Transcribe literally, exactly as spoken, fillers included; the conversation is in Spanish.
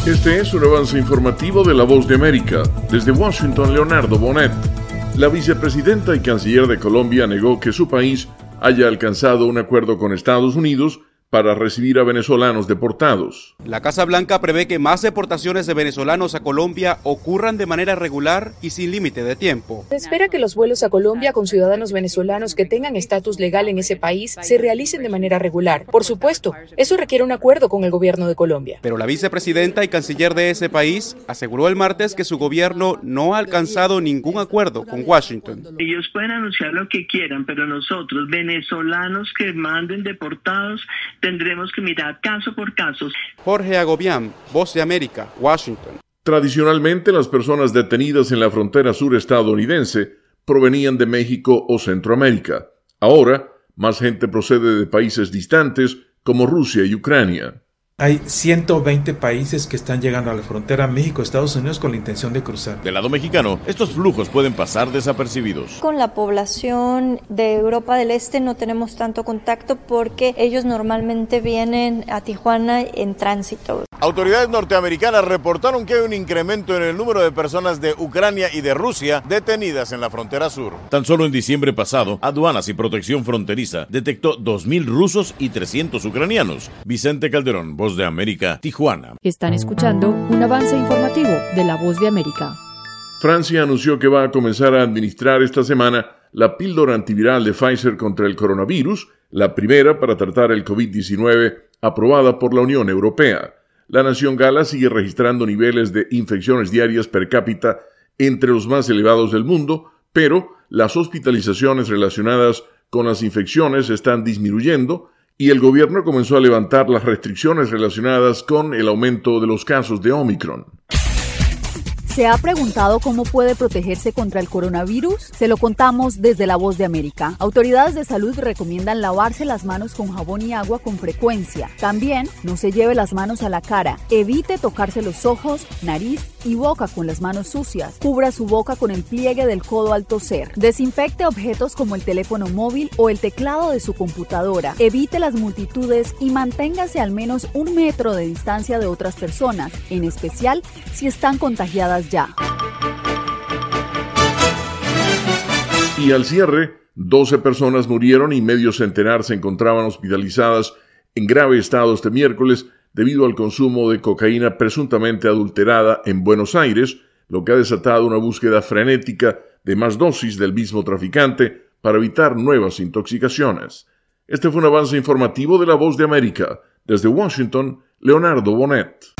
Este es un avance informativo de La Voz de América. Desde Washington, Leonardo Bonet. La vicepresidenta y canciller de Colombia negó que su país haya alcanzado un acuerdo con Estados Unidos para recibir a venezolanos deportados. La Casa Blanca prevé que más deportaciones de venezolanos a Colombia ocurran de manera regular y sin límite de tiempo. Se espera que los vuelos a Colombia con ciudadanos venezolanos que tengan estatus legal en ese país se realicen de manera regular. Por supuesto, eso requiere un acuerdo con el gobierno de Colombia. Pero la vicepresidenta y canciller de ese país aseguró el martes que su gobierno no ha alcanzado ningún acuerdo con Washington. Ellos pueden anunciar lo que quieran, pero nosotros, venezolanos que manden deportados, tendremos que mirar caso por caso. Jorge Agobián, Voz de América, Washington. Tradicionalmente, las personas detenidas en la frontera sur estadounidense provenían de México o Centroamérica. Ahora, más gente procede de países distantes como Rusia y Ucrania. Hay ciento veinte países que están llegando a la frontera México-Estados Unidos con la intención de cruzar. Del lado mexicano, estos flujos pueden pasar desapercibidos. Con la población de Europa del Este no tenemos tanto contacto porque ellos normalmente vienen a Tijuana en tránsito. Autoridades norteamericanas reportaron que hay un incremento en el número de personas de Ucrania y de Rusia detenidas en la frontera sur. Tan solo en diciembre pasado, Aduanas y Protección Fronteriza detectó dos mil rusos y trescientos ucranianos. Vicente Calderón, Voz de América, Tijuana. Están escuchando un avance informativo de La Voz de América. Francia anunció que va a comenzar a administrar esta semana la píldora antiviral de Pfizer contra el coronavirus, la primera para tratar el covid diecinueve aprobada por la Unión Europea. La nación gala sigue registrando niveles de infecciones diarias per cápita entre los más elevados del mundo, pero las hospitalizaciones relacionadas con las infecciones están disminuyendo y el gobierno comenzó a levantar las restricciones relacionadas con el aumento de los casos de Omicron. ¿Se ha preguntado cómo puede protegerse contra el coronavirus? Se lo contamos desde La Voz de América. Autoridades de salud recomiendan lavarse las manos con jabón y agua con frecuencia. También no se lleve las manos a la cara. Evite tocarse los ojos, nariz y boca con las manos sucias. Cubra su boca con el pliegue del codo al toser. Desinfecte objetos como el teléfono móvil o el teclado de su computadora. Evite las multitudes y manténgase al menos un metro de distancia de otras personas, en especial si están contagiadas ya. Y al cierre, doce personas murieron y medio centenar se encontraban hospitalizadas en grave estado este miércoles debido al consumo de cocaína presuntamente adulterada en Buenos Aires, lo que ha desatado una búsqueda frenética de más dosis del mismo traficante para evitar nuevas intoxicaciones. Este fue un avance informativo de La Voz de América. Desde Washington, Leonardo Bonet.